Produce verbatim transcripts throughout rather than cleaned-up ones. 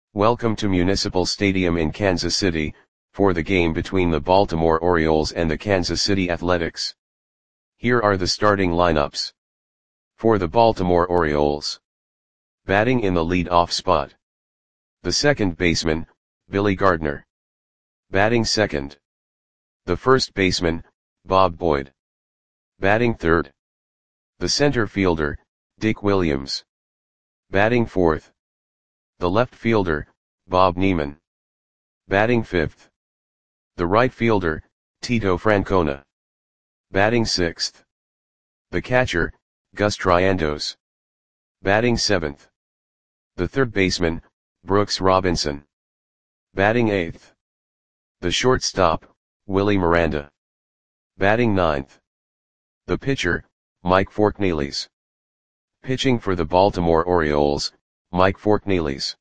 Welcome to Municipal Stadium in Kansas City, for the game between the Baltimore Orioles and the Kansas City Athletics. Here are the starting lineups. For the Baltimore Orioles. Batting in the lead-off spot. The second baseman, Billy Gardner. Batting second. The first baseman, Bob Boyd. Batting third. The center fielder, Dick Williams. Batting fourth. The left fielder, Bob Neiman. Batting fifth. The right fielder, Tito Francona. Batting sixth. The catcher, Gus Triandos. Batting seventh. The third baseman, Brooks Robinson. Batting eighth. The shortstop, Willie Miranda. Batting ninth. The pitcher, Mike Forknelis. Pitching for the Baltimore Orioles, Mike Forknelis.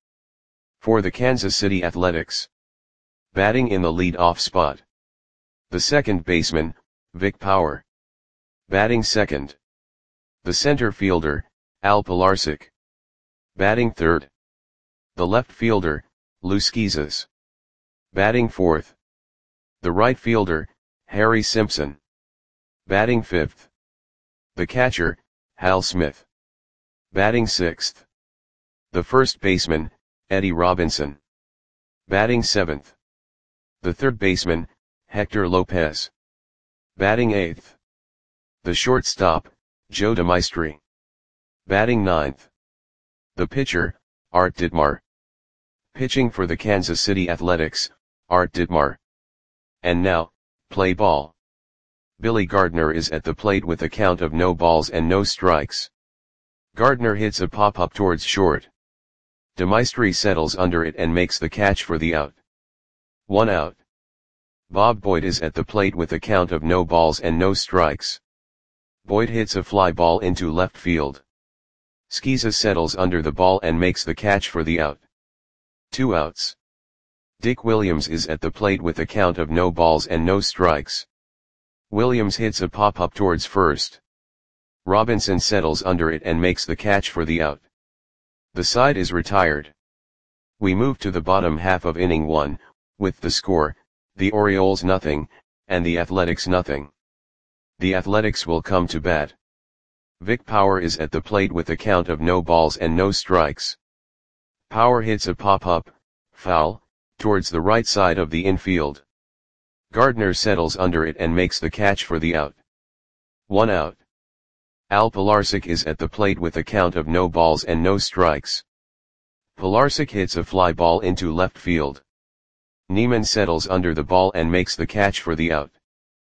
For the Kansas City Athletics. Batting in the lead-off spot. The second baseman, Vic Power. Batting second. The center fielder, Al Pilarczyk. Batting third. The left fielder, Lou Schizas. Batting fourth. The right fielder, Harry Simpson. Batting fifth. The catcher, Hal Smith. Batting sixth. The first baseman, Eddie Robinson. Batting seventh. The third baseman, Hector Lopez. Batting eighth. The shortstop, Joe DeMaestri. Batting ninth. The pitcher, Art Ditmar. Pitching for the Kansas City Athletics, Art Ditmar. And now, play ball. Billy Gardner is at the plate with a count of no balls and no strikes. Gardner hits a pop-up towards short. DeMaestri settles under it and makes the catch for the out. One out. Bob Boyd is at the plate with a count of no balls and no strikes. Boyd hits a fly ball into left field. Schizas settles under the ball and makes the catch for the out. Two outs. Dick Williams is at the plate with a count of no balls and no strikes. Williams hits a pop-up towards first. Robinson settles under it and makes the catch for the out. The side is retired. We move to the bottom half of inning one, with the score, the Orioles nothing, and the Athletics nothing. The Athletics will come to bat. Vic Power is at the plate with a count of no balls and no strikes. Power hits a pop-up, foul, towards the right side of the infield. Gardner settles under it and makes the catch for the out. One out. Al Pilarczyk is at the plate with a count of no balls and no strikes. Pilarczyk hits a fly ball into left field. Neiman settles under the ball and makes the catch for the out.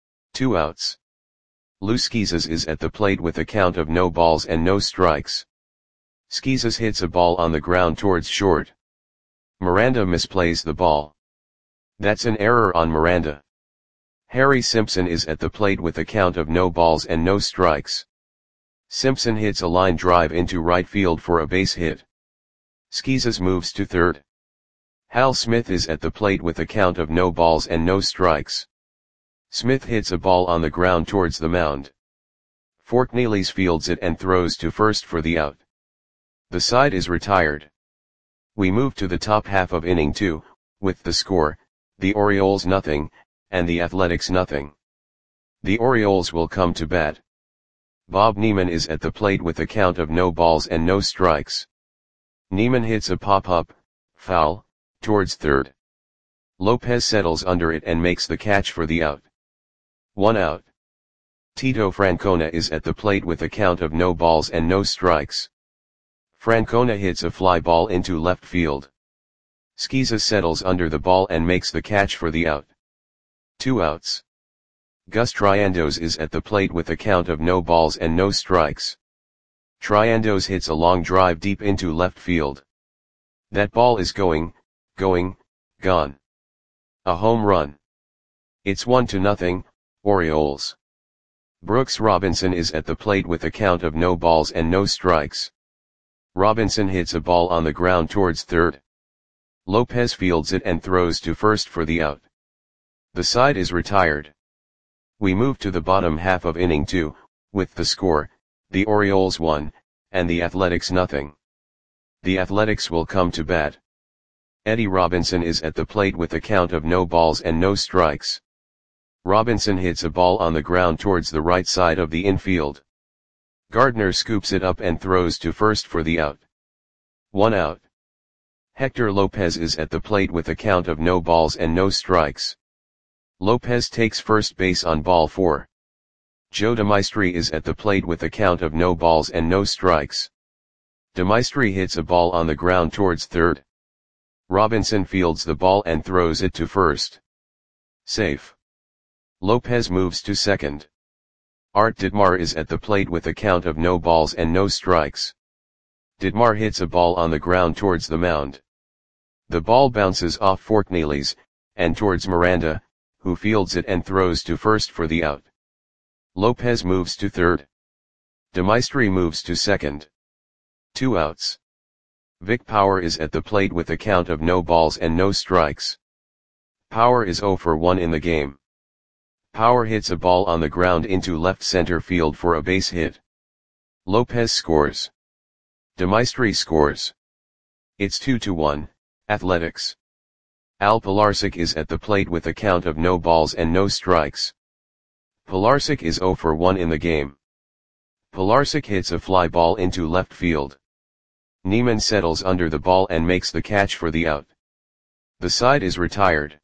Two outs. Lou Schizas is at the plate with a count of no balls and no strikes. Schizas hits a ball on the ground towards short. Miranda misplays the ball. That's an error on Miranda. Harry Simpson is at the plate with a count of no balls and no strikes. Simpson hits a line drive into right field for a base hit. Schizas moves to third. Hal Smith is at the plate with a count of no balls and no strikes. Smith hits a ball on the ground towards the mound. Forknelis fields it and throws to first for the out. The side is retired. We move to the top half of inning two, with the score, the Orioles nothing, and the Athletics nothing. The Orioles will come to bat. Bob Neiman is at the plate with a count of no balls and no strikes. Neiman hits a pop-up, foul, towards third. Lopez settles under it and makes the catch for the out. One out. Tito Francona is at the plate with a count of no balls and no strikes. Francona hits a fly ball into left field. Schizas settles under the ball and makes the catch for the out. Two outs. Gus Triandos is at the plate with a count of no balls and no strikes. Triandos hits a long drive deep into left field. That ball is going, going, gone. A home run. It's one to nothing, Orioles. Brooks Robinson is at the plate with a count of no balls and no strikes. Robinson hits a ball on the ground towards third. Lopez fields it and throws to first for the out. The side is retired. We move to the bottom half of inning two, with the score, the Orioles one, and the Athletics nothing. The Athletics will come to bat. Eddie Robinson is at the plate with a count of no balls and no strikes. Robinson hits a ball on the ground towards the right side of the infield. Gardner scoops it up and throws to first for the out. One out. Hector Lopez is at the plate with a count of no balls and no strikes. Lopez takes first base on ball four. Joe DeMaestri is at the plate with a count of no balls and no strikes. DeMaestri hits a ball on the ground towards third. Robinson fields the ball and throws it to first. Safe. Lopez moves to second. Art Ditmar is at the plate with a count of no balls and no strikes. Ditmar hits a ball on the ground towards the mound. The ball bounces off Forkneely's, and towards Miranda, who fields it and throws to first for the out. Lopez moves to third. DeMaestri moves to second. Two outs. Vic Power is at the plate with a count of no balls and no strikes. Power is oh for one in the game. Power hits a ball on the ground into left center field for a base hit. Lopez scores. DeMaestri scores. It's two to one, Athletics. Al Pilarczyk is at the plate with a count of no balls and no strikes. Pilarczyk is oh for one in the game. Pilarczyk hits a fly ball into left field. Neiman settles under the ball and makes the catch for the out. The side is retired.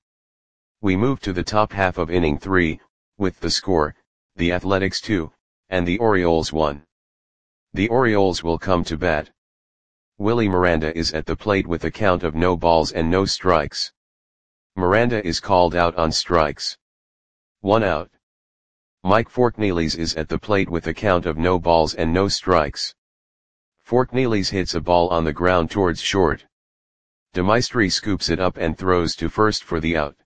We move to the top half of inning three, with the score, the Athletics two, and the Orioles one. The Orioles will come to bat. Willie Miranda is at the plate with a count of no balls and no strikes. Miranda is called out on strikes. One out. Mike Forkneelys is at the plate with a count of no balls and no strikes. Forkneelys hits a ball on the ground towards short. DeMaestri scoops it up and throws to first for the out.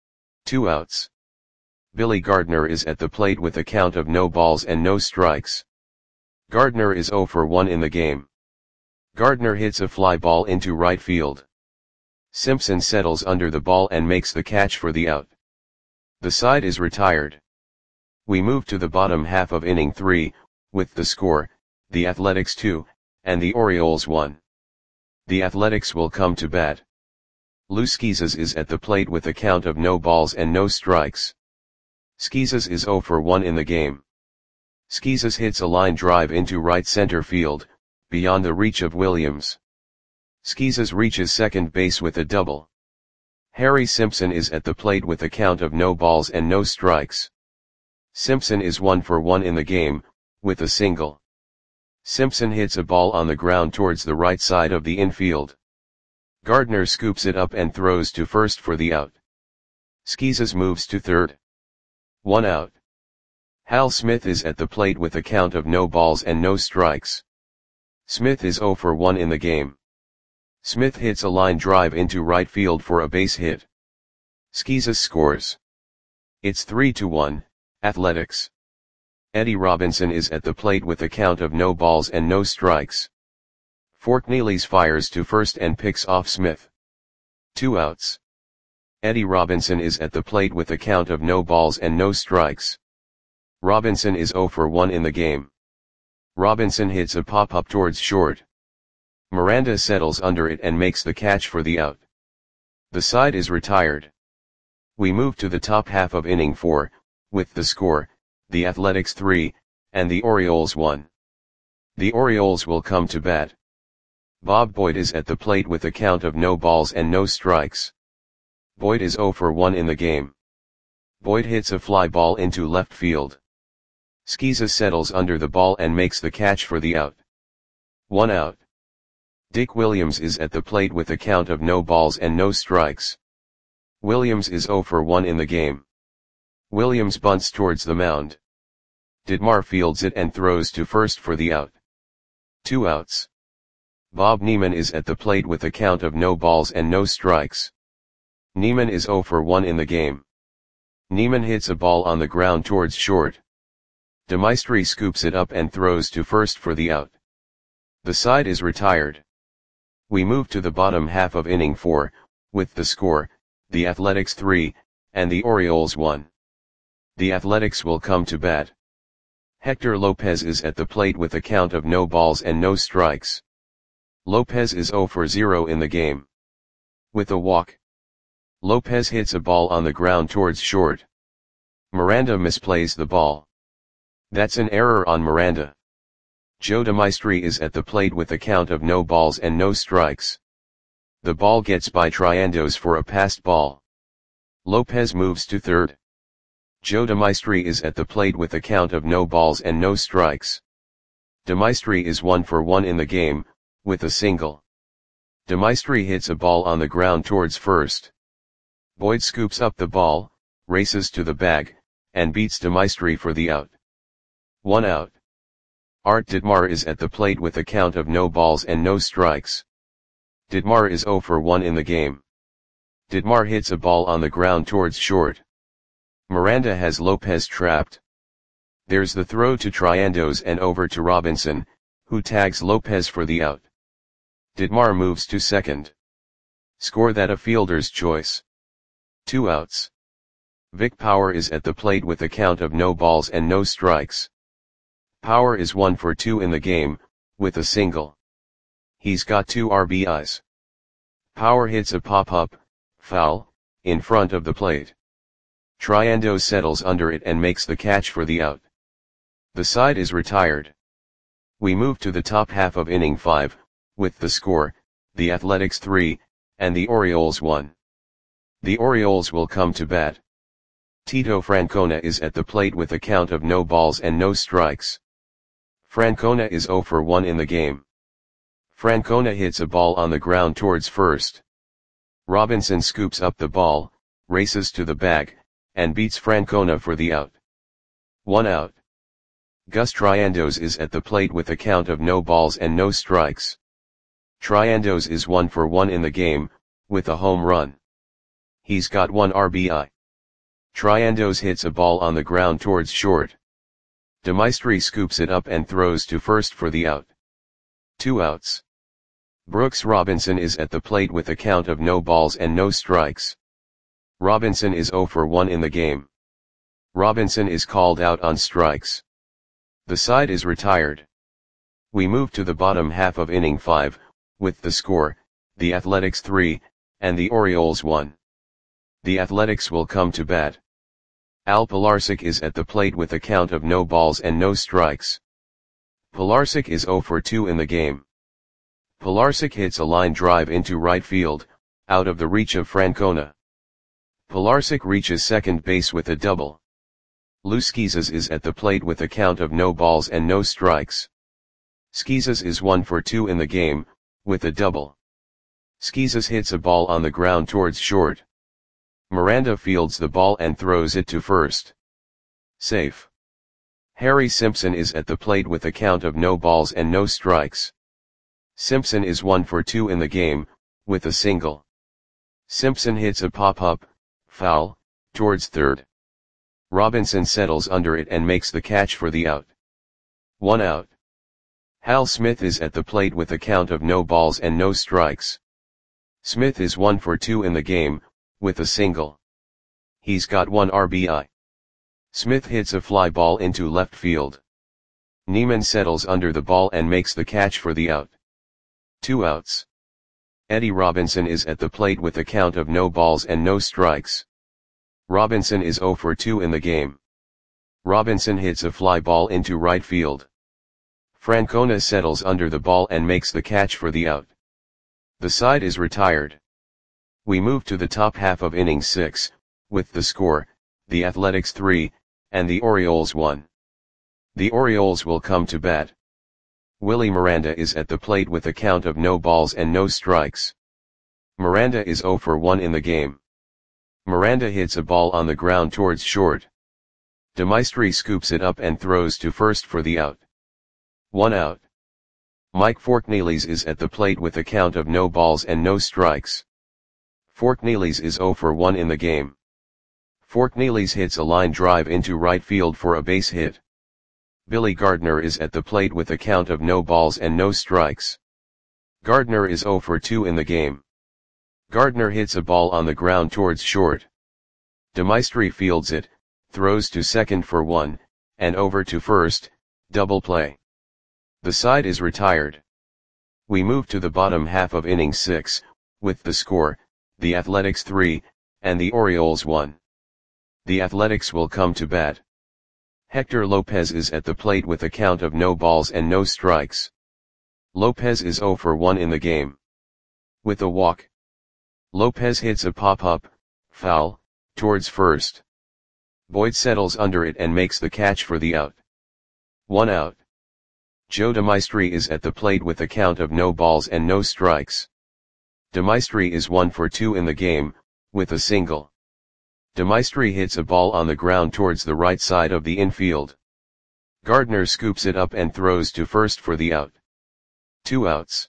Two outs. Billy Gardner is at the plate with a count of no balls and no strikes. Gardner is oh for one in the game. Gardner hits a fly ball into right field. Simpson settles under the ball and makes the catch for the out. The side is retired. We move to the bottom half of inning three, with the score, the Athletics two, and the Orioles one. The Athletics will come to bat. Lou Schizas is at the plate with a count of no balls and no strikes. Schizas is oh for one in the game. Schizas hits a line drive into right center field, beyond the reach of Williams. Schizas reaches second base with a double. Harry Simpson is at the plate with a count of no balls and no strikes. Simpson is one for one in the game, with a single. Simpson hits a ball on the ground towards the right side of the infield. Gardner scoops it up and throws to first for the out. Schizas moves to third. One out. Hal Smith is at the plate with a count of no balls and no strikes. Smith is oh for one in the game. Smith hits a line drive into right field for a base hit. Schizas scores. It's three to one, Athletics. Eddie Robinson is at the plate with a count of no balls and no strikes. Forkneelys fires to first and picks off Smith. Two outs. Eddie Robinson is at the plate with a count of no balls and no strikes. Robinson is oh for one in the game. Robinson hits a pop-up towards short. Miranda settles under it and makes the catch for the out. The side is retired. We move to the top half of inning four, with the score, the Athletics three, and the Orioles one. The Orioles will come to bat. Bob Boyd is at the plate with a count of no balls and no strikes. Boyd is oh for one in the game. Boyd hits a fly ball into left field. Schizas settles under the ball and makes the catch for the out. One out. Dick Williams is at the plate with a count of no balls and no strikes. Williams is oh for one in the game. Williams bunts towards the mound. Ditmar fields it and throws to first for the out. Two outs. Bob Neiman is at the plate with a count of no balls and no strikes. Neiman is oh for one in the game. Neiman hits a ball on the ground towards short. DeMaestri scoops it up and throws to first for the out. The side is retired. We move to the bottom half of inning four, with the score, the Athletics three, and the Orioles one. The Athletics will come to bat. Hector Lopez is at the plate with a count of no balls and no strikes. Lopez is oh for zero in the game. With a walk. Lopez hits a ball on the ground towards short. Miranda misplays the ball. That's an error on Miranda. Joe DeMaestri is at the plate with a count of no balls and no strikes. The ball gets by Triandos for a passed ball. Lopez moves to third. Joe DeMaestri is at the plate with a count of no balls and no strikes. DeMaestri is one for one in the game, with a single. DeMaestri hits a ball on the ground towards first. Boyd scoops up the ball, races to the bag, and beats DeMaestri for the out. One out. Art Ditmar is at the plate with a count of no balls and no strikes. Ditmar is zero for one in the game. Ditmar hits a ball on the ground towards short. Miranda has Lopez trapped. There's the throw to Triandos and over to Robinson, who tags Lopez for the out. Ditmar moves to second. Score that a fielder's choice. Two outs. Vic Power is at the plate with a count of no balls and no strikes. Power is one for two in the game, with a single. He's got two R B Is. Power hits a pop-up, foul, in front of the plate. Triandos settles under it and makes the catch for the out. The side is retired. We move to the top half of inning five, with the score, the Athletics three, and the Orioles one. The Orioles will come to bat. Tito Francona is at the plate with a count of no balls and no strikes. Francona is zero for one in the game. Francona hits a ball on the ground towards first. Robinson scoops up the ball, races to the bag, and beats Francona for the out. One out. Gus Triandos is at the plate with a count of no balls and no strikes. Triandos is one for one in the game, with a home run. He's got one R B I. Triandos hits a ball on the ground towards short. DeMaestri scoops it up and throws to first for the out. Two outs. Brooks Robinson is at the plate with a count of no balls and no strikes. Robinson is zero for one in the game. Robinson is called out on strikes. The side is retired. We move to the bottom half of inning five, with the score, the Athletics three, and the Orioles one. The Athletics will come to bat. Al Pilarczyk is at the plate with a count of no balls and no strikes. Pilarczyk is zero for two in the game. Pilarczyk hits a line drive into right field, out of the reach of Francona. Pilarczyk reaches second base with a double. Lou Schizas is at the plate with a count of no balls and no strikes. Schizas is one for two in the game, with a double. Schizas hits a ball on the ground towards short. Miranda fields the ball and throws it to first. Safe. Harry Simpson is at the plate with a count of no balls and no strikes. Simpson is one for two in the game, with a single. Simpson hits a pop-up, foul, towards third. Robinson settles under it and makes the catch for the out. One out. Hal Smith is at the plate with a count of no balls and no strikes. Smith is one for two in the game, with a single. He's got one R B I. Smith hits a fly ball into left field. Neiman settles under the ball and makes the catch for the out. Two outs. Eddie Robinson is at the plate with a count of no balls and no strikes. Robinson is zero for two in the game. Robinson hits a fly ball into right field. Francona settles under the ball and makes the catch for the out. The side is retired. We move to the top half of inning six, with the score, the Athletics three, and the Orioles one. The Orioles will come to bat. Willie Miranda is at the plate with a count of no balls and no strikes. Miranda is zero for one in the game. Miranda hits a ball on the ground towards short. DeMaestri scoops it up and throws to first for the out. One out. Mike Forknelis is at the plate with a count of no balls and no strikes. Forknelis is zero for one in the game. Forknelis hits a line drive into right field for a base hit. Billy Gardner is at the plate with a count of no balls and no strikes. Gardner is zero for two in the game. Gardner hits a ball on the ground towards short. DeMaestri fields it, throws to second for one, and over to first, double play. The side is retired. We move to the bottom half of inning six, with the score, the Athletics three, and the Orioles one. The Athletics will come to bat. Hector Lopez is at the plate with a count of no balls and no strikes. Lopez is zero for one in the game. With a walk, Lopez hits a pop-up, foul, towards first. Boyd settles under it and makes the catch for the out. One out. Joe DeMaestri is at the plate with a count of no balls and no strikes. DeMaestri is one for two in the game, with a single. DeMaestri hits a ball on the ground towards the right side of the infield. Gardner scoops it up and throws to first for the out. Two outs.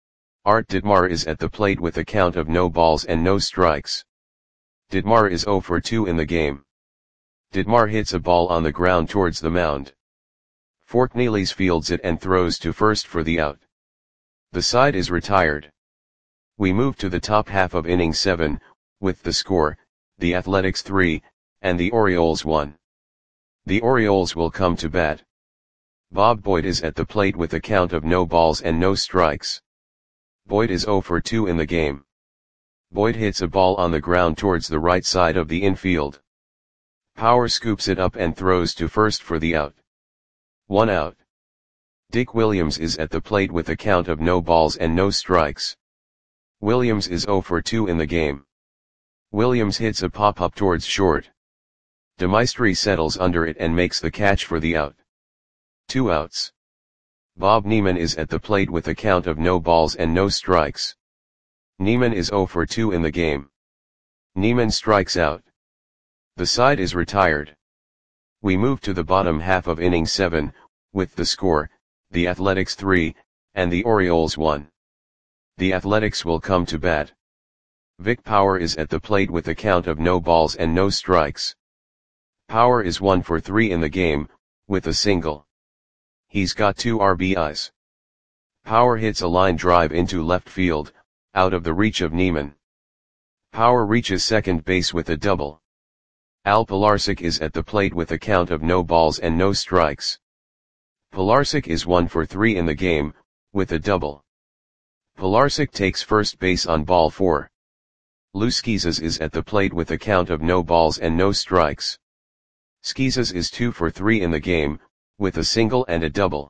Art Ditmar is at the plate with a count of no balls and no strikes. Ditmar is zero for two in the game. Ditmar hits a ball on the ground towards the mound. Forknelis fields it and throws to first for the out. The side is retired. We move to the top half of inning seven, with the score, the Athletics three, and the Orioles one. The Orioles will come to bat. Bob Boyd is at the plate with a count of no balls and no strikes. Boyd is zero for two in the game. Boyd hits a ball on the ground towards the right side of the infield. Power scoops it up and throws to first for the out. One out. Dick Williams is at the plate with a count of no balls and no strikes. Williams is zero for two in the game. Williams hits a pop-up towards short. DeMaestri settles under it and makes the catch for the out. Two outs. Bob Neiman is at the plate with a count of no balls and no strikes. Neiman is zero for two in the game. Neiman strikes out. The side is retired. We move to the bottom half of inning seven, with the score, the Athletics three, and the Orioles one. The Athletics will come to bat. Vic Power is at the plate with a count of no balls and no strikes. Power is one for three in the game, with a single. He's got two R B Is. Power hits a line drive into left field, out of the reach of Neiman. Power reaches second base with a double. Al Pilarczyk is at the plate with a count of no balls and no strikes. Pilarczyk is one for three in the game, with a double. Pilarczyk takes first base on ball four. Lou Schizas is at the plate with a count of no balls and no strikes. Schizas is two for three in the game, with a single and a double.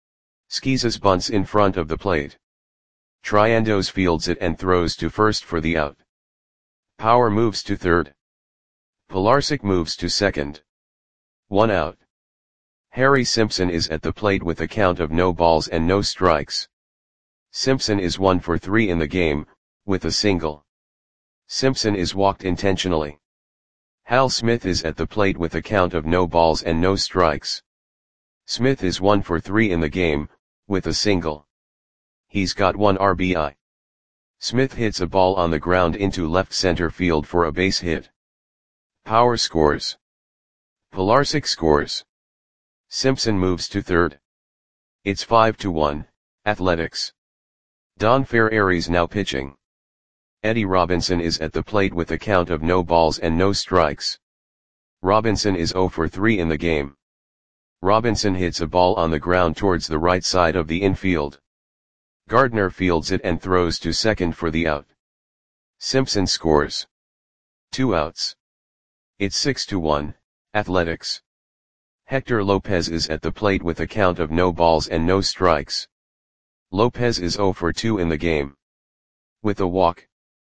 Schizas bunts in front of the plate. Triandos fields it and throws to first for the out. Power moves to third. Pilarczyk moves to second. One out. Harry Simpson is at the plate with a count of no balls and no strikes. Simpson is one for three in the game, with a single. Simpson is walked intentionally. Hal Smith is at the plate with a count of no balls and no strikes. Smith is one for three in the game, with a single. He's got one R B I. Smith hits a ball on the ground into left center field for a base hit. Power scores. Pilarczyk scores. Simpson moves to third. It's five to one, Athletics. Don Ferreri's now pitching. Eddie Robinson is at the plate with a count of no balls and no strikes. Robinson is zero for three in the game. Robinson hits a ball on the ground towards the right side of the infield. Gardner fields it and throws to second for the out. Simpson scores. Two outs. It's six to one, Athletics. Hector Lopez is at the plate with a count of no balls and no strikes. Lopez is zero for two in the game. With a walk,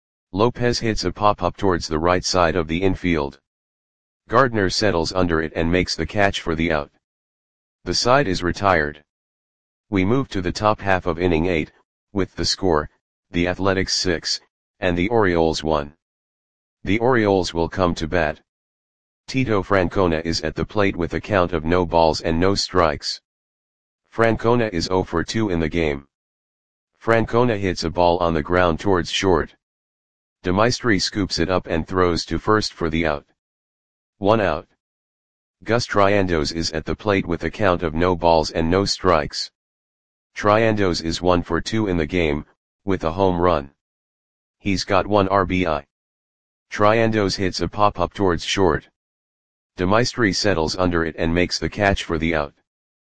Lopez hits a pop-up towards the right side of the infield. Gardner settles under it and makes the catch for the out. The side is retired. We move to the top half of inning eight, with the score, the Athletics six, and the Orioles one. The Orioles will come to bat. Tito Francona is at the plate with a count of no balls and no strikes. Francona is zero for two in the game. Francona hits a ball on the ground towards short. DeMaestri scoops it up and throws to first for the out. One out. Gus Triandos is at the plate with a count of no balls and no strikes. Triandos is one for two in the game, with a home run. He's got one R B I. Triandos hits a pop-up towards short. DeMaestri settles under it and makes the catch for the out.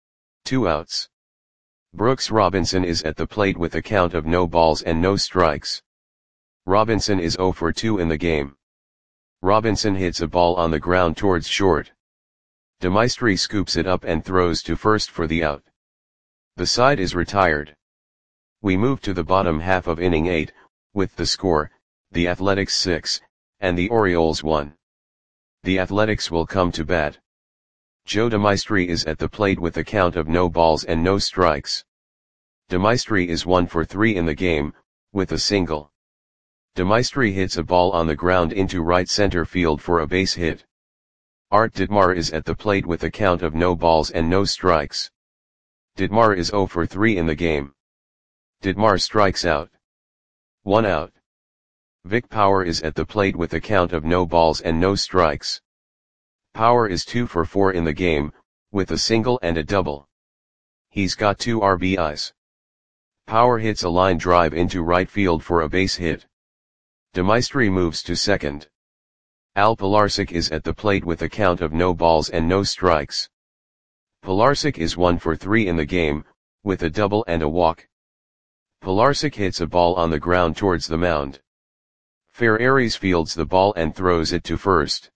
Two outs. Brooks Robinson is at the plate with a count of no balls and no strikes. Robinson is zero for two in the game. Robinson hits a ball on the ground towards short. DeMaestri scoops it up and throws to first for the out. The side is retired. We move to the bottom half of inning eight, with the score, the Athletics six, and the Orioles one. The Athletics will come to bat. Joe DeMaestri is at the plate with a count of no balls and no strikes. DeMaestri is one for three in the game, with a single. DeMaestri hits a ball on the ground into right center field for a base hit. Art Ditmar is at the plate with a count of no balls and no strikes. Ditmar is zero for three in the game. Ditmar strikes out. One out. Vic Power is at the plate with a count of no balls and no strikes. Power is two for four in the game, with a single and a double. He's got two R B Is. Power hits a line drive into right field for a base hit. DeMaestri moves to second. Al Pilarczyk is at the plate with a count of no balls and no strikes. Pilarczyk is one for three in the game, with a double and a walk. Pilarczyk hits a ball on the ground towards the mound. Ferraris fields the ball and throws it to first.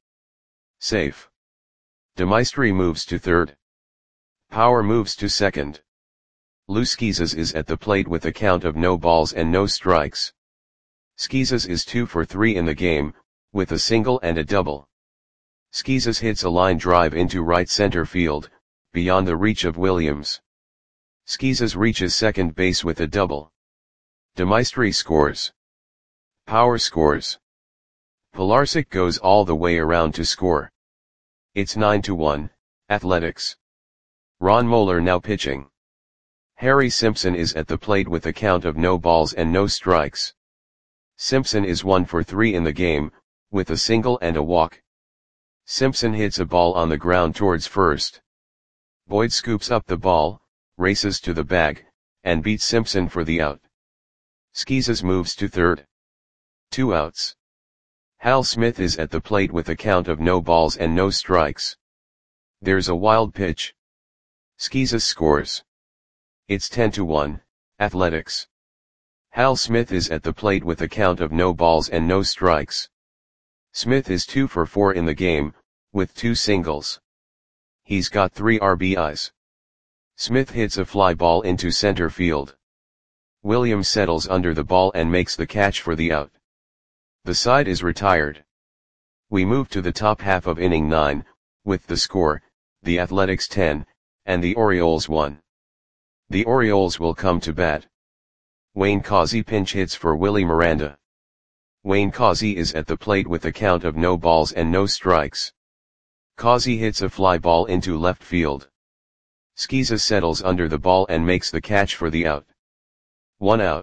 Safe. DeMaestri moves to third. Power moves to second. Lou Schizas is at the plate with a count of no balls and no strikes. Schizas is two for three in the game, with a single and a double. Schizas hits a line drive into right center field, beyond the reach of Williams. Schizas reaches second base with a double. DeMaestri scores. Power scores. Pilarczyk goes all the way around to score. It's nine to one, Athletics. Ron Moeller now pitching. Harry Simpson is at the plate with a count of no balls and no strikes. Simpson is one for three in the game, with a single and a walk. Simpson hits a ball on the ground towards first. Boyd scoops up the ball, races to the bag, and beats Simpson for the out. Schizas moves to third. Two outs. Hal Smith is at the plate with a count of no balls and no strikes. There's a wild pitch. Schizas scores. It's ten to one, Athletics. Hal Smith is at the plate with a count of no balls and no strikes. Smith is two for four in the game, with two singles. He's got three R B Is. Smith hits a fly ball into center field. Williams settles under the ball and makes the catch for the out. The side is retired. We move to the top half of inning nine, with the score, the Athletics ten, and the Orioles one. The Orioles will come to bat. Wayne Causey pinch hits for Willie Miranda. Wayne Causey is at the plate with a count of no balls and no strikes. Causey hits a fly ball into left field. Schizas settles under the ball and makes the catch for the out. One out.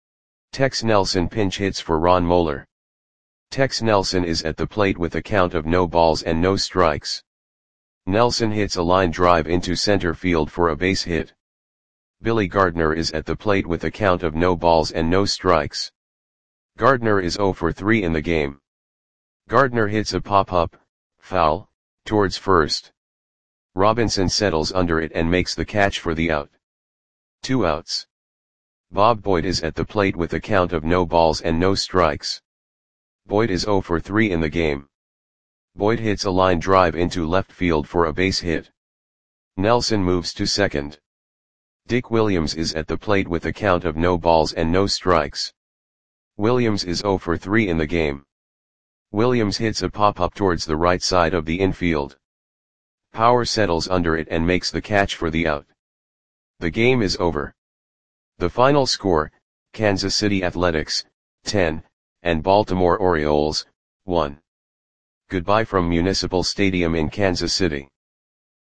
Tex Nelson pinch hits for Ron Moeller. Tex Nelson is at the plate with a count of no balls and no strikes. Nelson hits a line drive into center field for a base hit. Billy Gardner is at the plate with a count of no balls and no strikes. Gardner is zero for three in the game. Gardner hits a pop-up, foul, towards first. Robinson settles under it and makes the catch for the out. Two outs. Bob Boyd is at the plate with a count of no balls and no strikes. Boyd is zero for three in the game. Boyd hits a line drive into left field for a base hit. Nelson moves to second. Dick Williams is at the plate with a count of no balls and no strikes. Williams is zero for three in the game. Williams hits a pop-up towards the right side of the infield. Power settles under it and makes the catch for the out. The game is over. The final score, Kansas City Athletics, ten, and Baltimore Orioles, one. Goodbye from Municipal Stadium in Kansas City.